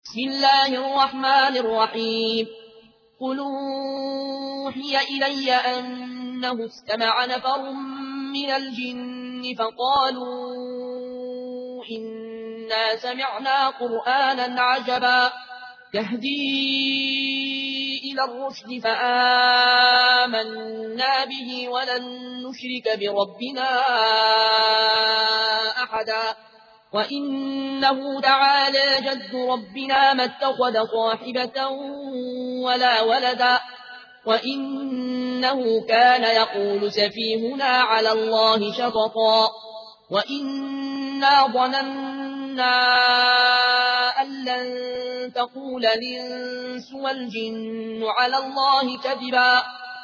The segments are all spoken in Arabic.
بسم الله الرحمن الرحيم قل أوحي إلي أنه استمع نفر من الجن فقالوا إنا سمعنا قرآنا عجبا يهدي إلى الرشد فآمنا به ولن نشرك بربنا أحدا وإنه تعالى جد ربنا ما اتخذ صاحبة ولا ولدا وإنه كان يقول سفيهنا على الله شططا وإنا ظننا أن لن تقول الإنس والجن على الله كذبا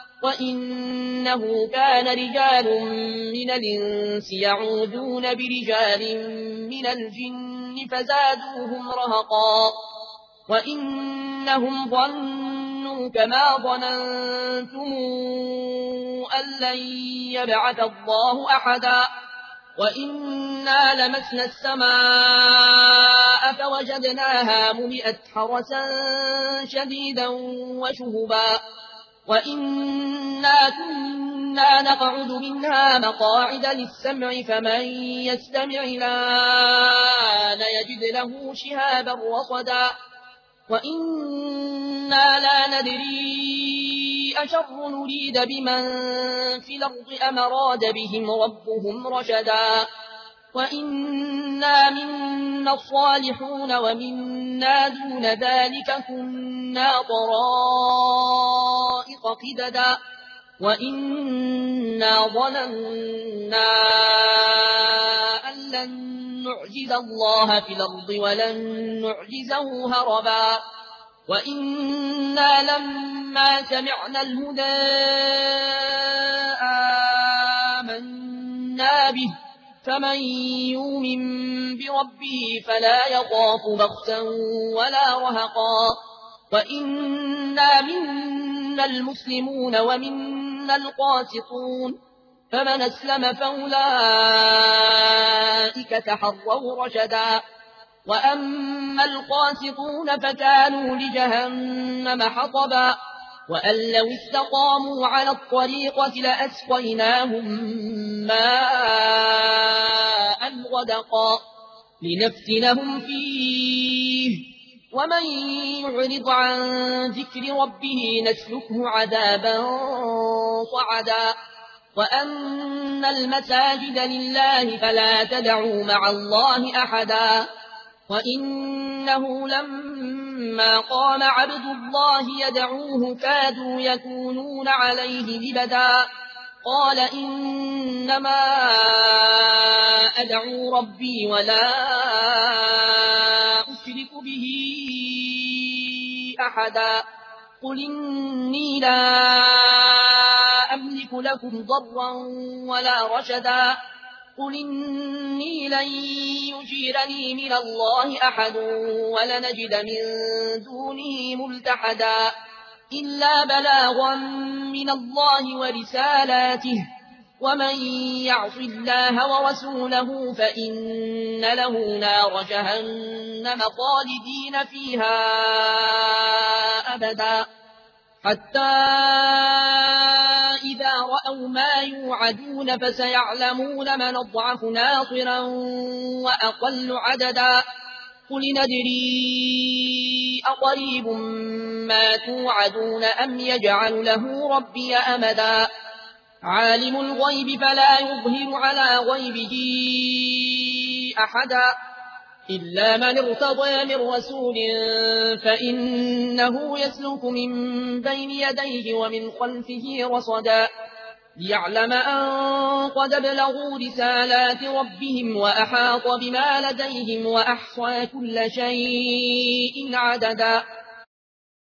وإنه كان رجال من الإنس يعوذون برجال من الجن فزادوهم رهقا وإنهم ظنوا كما ظننتم أن لن يبعث الله أحدا وإنا لمسنا السماء فوجدناها ملئت حرسا شديدا وشهبا وإنا كنا نقعد منها مقاعد للسمع فمن يستمع الآن يجد له شهابا رصدا وإنا لا ندري أشر نريد بمن في الأرض أم أراد بهم ربهم رشدا وإنا منا الصالحون ومنا دون ذلك كنا طرائق قددا وإنا ظننا أن لن نعجز الله في الأرض ولن نعجزه هربا وإنا لما سمعنا الهدى آمنا به فمن يؤمن بربه فلا يخاف بخسا ولا رهقا وإنا منا المسلمون ومنا القاسطون فمن أسلم فأولئك تحروا رشدا وأما القاسطون فكانوا لجهنم حطبا وأن لو استقاموا على الطريقة لأسقيناهم ماء غدقا لنفتنهم فيه ومن يعرض عن ذكر ربه نسلكه عذابا صعدا وأن المساجد لله فلا تدعوا مع الله أحدا وإنه لما قام عبد الله يدعوه كادوا يكونون عليه لبدا قال إنما أدعو ربي ولا أشرك به أحدا قل إني لا أملك لكم ضرا ولا رشدا قل إني لن يجيرني من الله أحد ولنجد من دونه ملتحدا إلا بلاغا من الله ورسالاته ومن يعص الله ورسوله فإن له نار جهنم خالدين فيها أبدا حتى إذا رأوا ما يوعدون فسيعلمون من أضعف ناصرا وأقل عددا قل ندري أقريب ما توعدون أم يجعل له ربي أمدا عالم الغيب فلا يظهر على غيبه أحدا إلا من ارتضى من رسول فإنه يسلك من بين يديه ومن خلفه رصدا ليعلم أن قد بلغوا رسالات ربهم وأحاط بما لديهم وأحصى كل شيء عددا